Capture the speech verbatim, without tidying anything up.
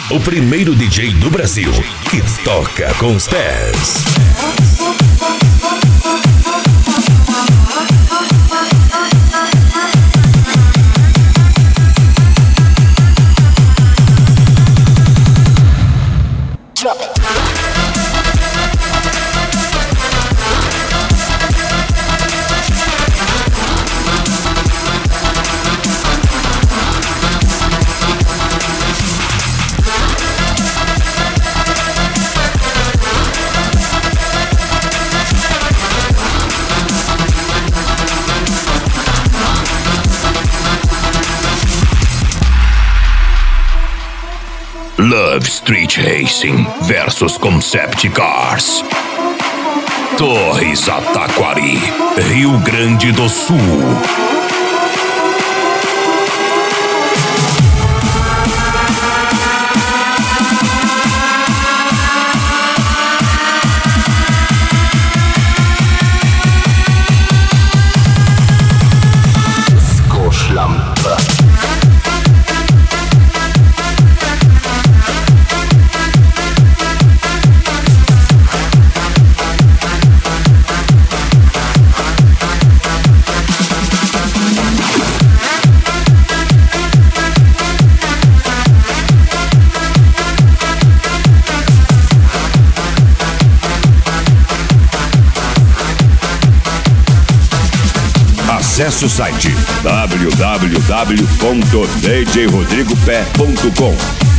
o primeiro D J do Brasil que toca com os pés. Drop it. Love Street Racing versus Concept Cars. Torres Ataquari, Rio Grande do Sul. Skoślampa. Acesse o site w w w ponto d j rodrigo pé ponto com.